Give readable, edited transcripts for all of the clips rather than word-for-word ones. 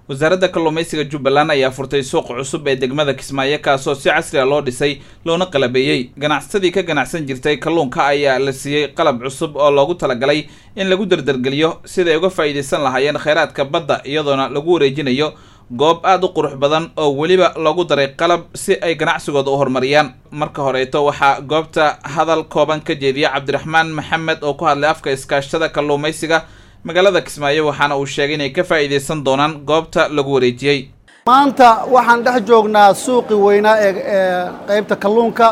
wasaaradda kalluumaysiga Jubbaland ayaa furtay suuq cusub ee degmada Kismaayo kaasoo si casri ah loo dhisay loona qalabeeyay ganacsadii ka ganacsan jirtay kalluunka ayaa la siiyay qalab cusub oo loogu talagalay in lagu dardargeliyo sida ay uga faa'iideysan lahaayeen kheyraadka badda iyadoona lagu wareejinayo goob aad u qurux badan oo waliba loogu daray qalab si ay ganacsigooda u horumariyaan marka horeeto waxa goobta hadal kooban ka jeediyay Cabdiraxmaan Maxamed oo ku hadlay afka iskaashada kalluumaysiga magaalada Kismaayo waxaana uu sheegay inay ka faa'iideysan doonaan goobta lagu wareejiyay maanta waxaan dhex joognaa suuqi weynaa ee qaybta kalluunka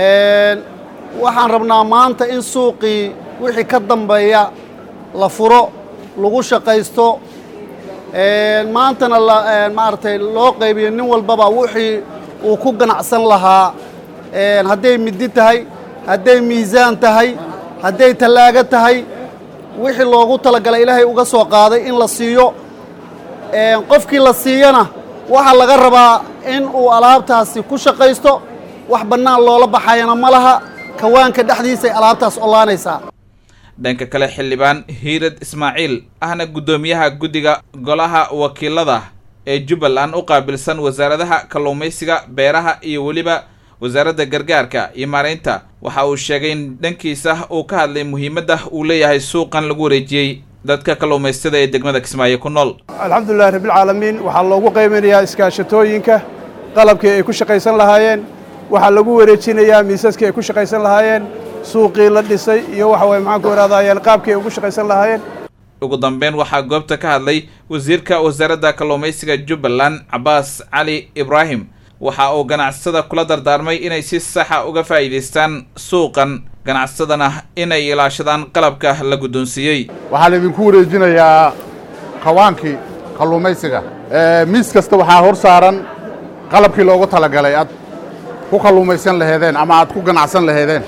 waxaan rabnaa maanta in suuqi wixii ka dambeeya la furo lagu shaqaysto maantana maartay loo qaybiyo nin walbaba wixii uu ku ganacsan lahaa hadday midi tahay hadday miisaan tahay hadday talaaga tahay wixii loogu talagalay ilaahay uga soo qaaday in la siiyo qofkii la siiyana waxa laga rabaa in uu alaabtaasi ku shaqaysto wax bannaan loola baxayana ma laha kawaanka dhexdiisa ay alaabtaas olaanaysaa dhanka kale xildhibaan Hiirad Ismaaciil ahna gudoomiyaha guddiga golaha wakiilada ee Jubbaland u qaabilsan wasaaradaha kalluumaysiga beeraha iyo waliba wasaaradda gargaarka iyo maareynta waxa uu sheegay in dhankiisa uu ka hadlay muhiimadda uu leeyahay suuqan lagu wareejiyay dadka kalluumaystada ee degmada Kismaayo ku nool alxamdulillaah rabbil caalamiin waxa loogu qiimeeyaa iskaashatooyinka qalabkii ay ku shaqaysan lahaayeen waxa lagu wareejinayaa miisaskii ay ku shaqaysan lahaayeen suuqii la dhisay iyo waxa way maxaan ku waraadayaan qaabkii ay ugu shaqaysan lahaayeen ugu dambeyn waxa goobta ka hadlay wasiirka wasaaradda kalluumaysiga Jubbaland Abbas Ali Ibrahim waxa uu ganacsada kula dardaarmay inay si sax ah uga faa'iideystaan suuqan ganacsadana inay ilaashadaan qalabka la guddoonsiiyay waxaa la idinku wareejinayaa kawaankii kalluumaysiga miis kasta waxaa hor saaran qalabkii loogu talagalay aad ku kalluumaysan lahaydeen ama aad ku ganacsan lahaydeen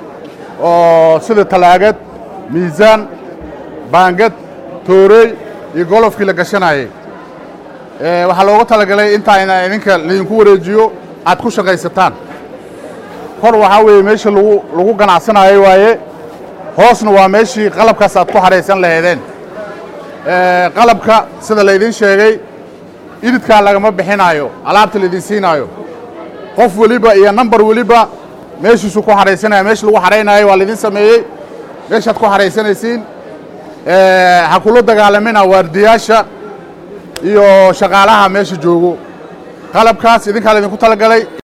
oo sida talaagad miisaan baangad toorey iyo golofkii la gashanayay waxaa loogu talagalay intaayna idinka laydinku wareejiyo aad ku shaqaysataan kor waxaa weeye meesha lagu ganacsanayo waaye hoosna waa meeshii qalabkaas aad ku xaraysan lahaydeen qalabka sida laydin sheegay ididkaa lagama bixinayo alaabta laydin siinaayo qof weliba iyo nambar weliba meeshiisu ku xaraysanaya meesha lagu xaraynayo waa laydin sameeyey meeshaad ku xaraysanaysiin ha kula dagaalamina waardiyaasha iyo shaqaalaha meesha joogo qalabkaas idinkaa laydinku talagalay